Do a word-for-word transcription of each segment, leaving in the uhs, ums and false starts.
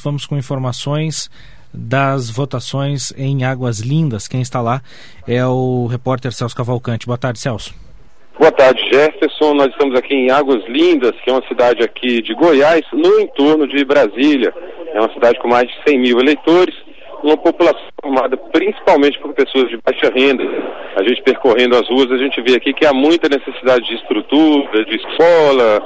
vamos com informações das votações em Águas Lindas. Quem está lá é o repórter Celso Cavalcante. Boa tarde, Celso. Boa tarde, Jefferson. Nós estamos aqui em Águas Lindas, que é uma cidade aqui de Goiás, no entorno de Brasília. É uma cidade com mais de cem mil eleitores, uma população formada principalmente por pessoas de baixa renda. A gente percorrendo as ruas, a gente vê aqui que há muita necessidade de estrutura, de escola,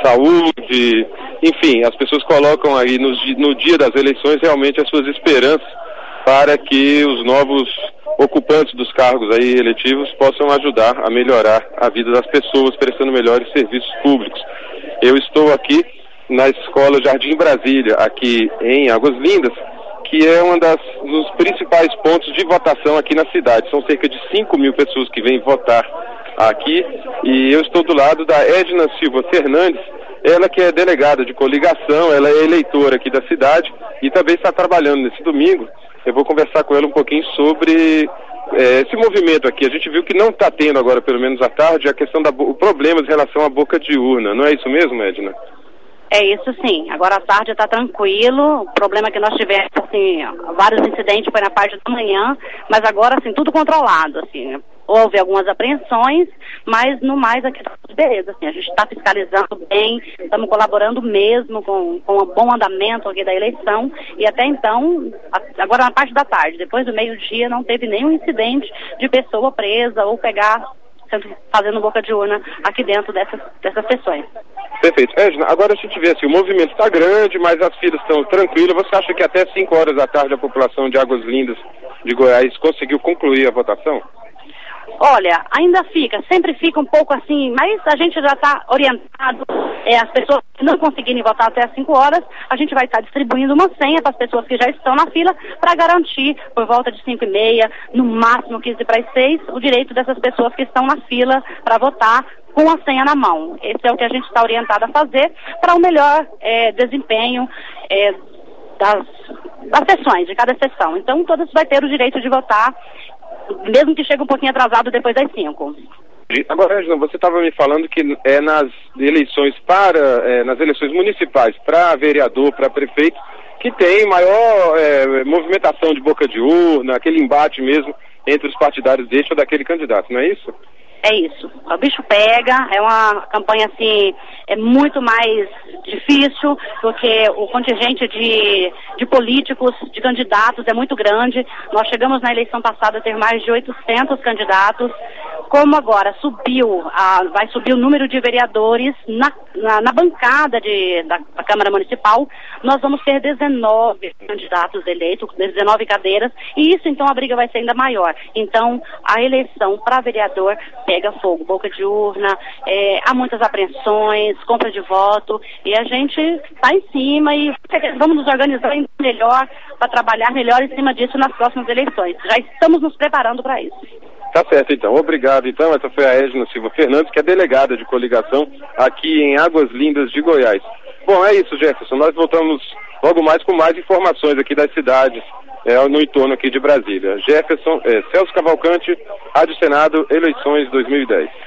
saúde, enfim, as pessoas colocam aí no, no dia das eleições realmente as suas esperanças para que os novos ocupantes dos cargos aí eletivos possam ajudar a melhorar a vida das pessoas, prestando melhores serviços públicos. Eu estou aqui na Escola Jardim Brasília, aqui em Águas Lindas, que é um dos principais pontos de votação aqui na cidade. São cerca de cinco mil pessoas que vêm votar aqui, e eu estou do lado da Edna Silva Fernandes, ela que é delegada de coligação, ela é eleitora aqui da cidade e também está trabalhando nesse domingo. Eu vou conversar com ela um pouquinho sobre é, esse movimento aqui. A gente viu que não está tendo agora, pelo menos à tarde, a questão da o problema em relação à boca de urna. Não é isso mesmo, Edna? É isso sim. Agora à tarde está tranquilo. O problema que nós tivemos, assim, vários incidentes foi na parte da manhã, mas agora, assim, tudo controlado, assim. Houve algumas apreensões, mas no mais aqui está tudo beleza, assim, a gente está fiscalizando bem, estamos colaborando mesmo com, com um bom andamento aqui da eleição, e até então, agora na parte da tarde, depois do meio-dia, não teve nenhum incidente de pessoa presa ou pegar, fazendo boca de urna aqui dentro dessas, dessas sessões. Perfeito. Edna, agora a gente vê assim, o movimento está grande, mas as filas estão tranquilas. Você acha que até cinco horas da tarde a população de Águas Lindas de Goiás conseguiu concluir a votação? Olha, ainda fica, sempre fica um pouco assim, mas a gente já está orientado, é, as pessoas que não conseguirem votar até as cinco horas, a gente vai estar distribuindo uma senha para as pessoas que já estão na fila, para garantir, por volta de cinco e meia, no máximo quinze para as seis, o direito dessas pessoas que estão na fila para votar com a senha na mão. Esse é o que a gente está orientado a fazer para o melhor é, desempenho é, das, das sessões, de cada sessão. Então, todos vão ter o direito de votar, mesmo que chegue um pouquinho atrasado depois das cinco. Agora, Edna, você estava me falando que é nas eleições para, é, nas eleições municipais para vereador, para prefeito, que tem maior é, movimentação de boca de urna, aquele embate mesmo entre os partidários deste ou daquele candidato, não é isso? É isso. O bicho pega, é uma campanha assim, é muito mais difícil, porque o contingente de, de políticos, de candidatos é muito grande. Nós chegamos na eleição passada a ter mais de oitocentos candidatos. Como agora subiu, a, vai subir o número de vereadores na, na, na bancada de, da, da Câmara Municipal, nós vamos ter dezenove candidatos eleitos, dezenove cadeiras, e isso então a briga vai ser ainda maior. Então a eleição para vereador pega fogo, boca de urna, é, há muitas apreensões, compra de voto, e a gente está em cima e vamos nos organizar melhor para trabalhar melhor em cima disso nas próximas eleições. Já estamos nos preparando para isso. Tá certo, então. Obrigado, então. Essa foi a Edna Silva Fernandes, que é delegada de coligação aqui em Águas Lindas de Goiás. Bom, é isso, Jefferson. Nós voltamos logo mais com mais informações aqui das cidades é, no entorno aqui de Brasília. Jefferson, é, Celso Cavalcante, Rádio Senado, eleições dois mil e dez.